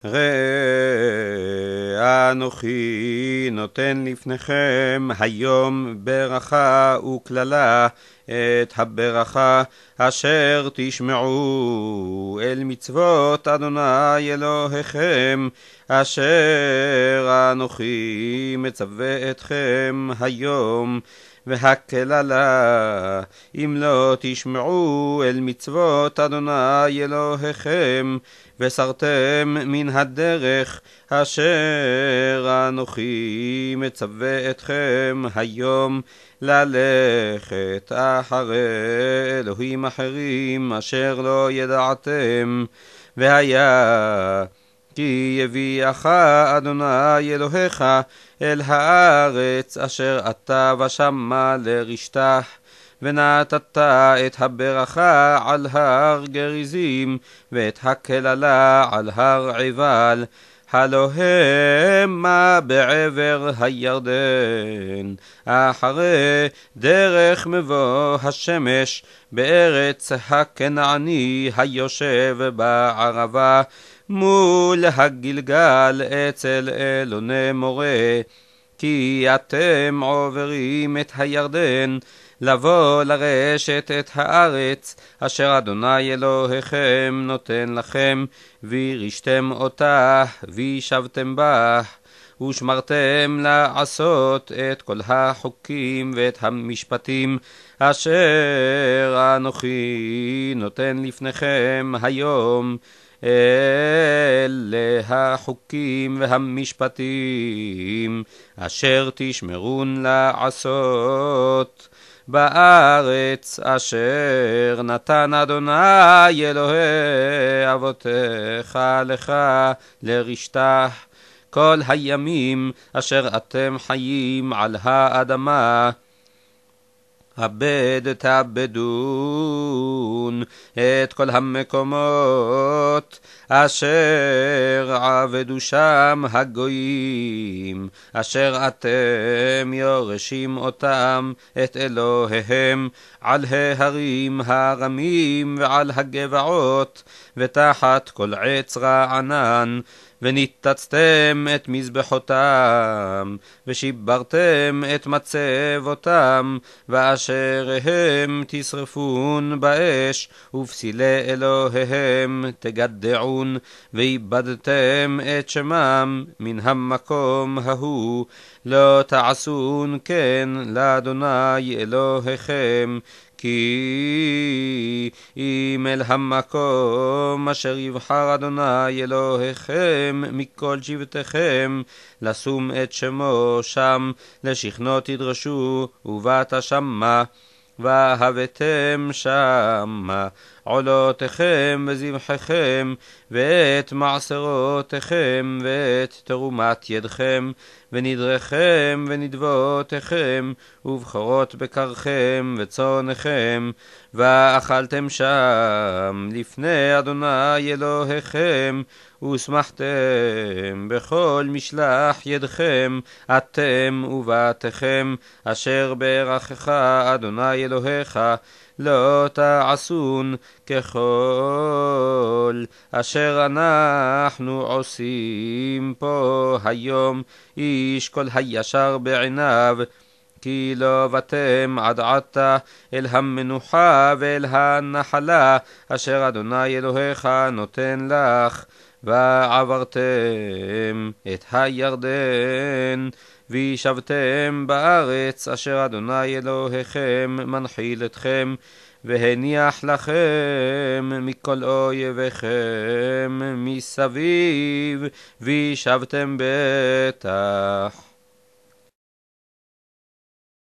ראה אנוכי נותן לפניכם היום ברכה וקללה, את הברכה אשר תשמעו אל מצוות אדוני אלוהיכם, אשר אנוכי מצווה אתכם היום. והקללה, אם לא תשמעו אל מצוות אדוני אלוהיכם, וסרתם מן הדרך אשר אנוכי מצווה אתכם היום, ללכת אחרי אלוהים אחרים אשר לא ידעתם. והיה כי יביאך אדוני אלוהיך אל הארץ אשר אתה ושמה לרשתה, ונתת את הברכה על הר גריזים, ואת הקללה על הר עיבל, הלא המה בעבר הירדן, אחרי דרך מבוא השמש, בארץ הכנעני היושב בערבה, מול הגלגל אצל אלוני מורה. כי אתם עוברים את הירדן, לבוא לרשת את הארץ אשר אדוני אלוהיכם נותן לכם, וירשתם אותה וישבתם בה, ושמרתם לעשות את כל החוקים ואת המשפטים אשר אנוכי נותן לפניכם היום. אלה החוקים והמשפטים אשר תשמרון לעשות בארץ אשר נתן אדוני אלוהי אבותיך לך לרשתה, כל הימים אשר אתם חיים על האדמה. הבד תעבדון את כל המקומות אשר עבדו שם הגויים, אשר אתם יורשים אותם את אלוהיהם, על ההרים הרמים ועל הגבעות, ותחת כל עץ רענן, וניתצתם את מזבחותם, ושיברתם את מצבותם, ואשר הם תשרפון באש, ופסילי אלוהיהם תגדעון, ואיבדתם את שמם מן המקום ההוא. לא תעשון כן לאדוני אלוהיכם, כי אם אל המקום אשר יבחר אדוני אלוהיכם מכל שבטיכם לשום את שמו שם, לשכנו תדרשו ובאת שמה, והבאתם שמה עולותיכם וזבחיכם, ואת מעשרותיכם, ואת תרומת ידכם, ונדריכם ונדבותיכם, ובכורות בקרכם וצונכם, ואכלתם שם לפני אדוני אלוהיכם, ושמחתם בכל משלח ידכם, אתם ובתיכם, אשר ברכך אדוני אלוהיך. לא תעשון ככל אשר אנחנו עושים פה היום, איש כל הישר בעיניו, כי לא באתם עד עתה אל המנוחה ואל הנחלה אשר אדוני אלוהיך נותן לך, ועברתם את הירדן, וישבתם בארץ אשר אדוני אלוהיכם מנחיל אתכם, והניח לכם מכל אויביכם מסביב, וישבתם בטח.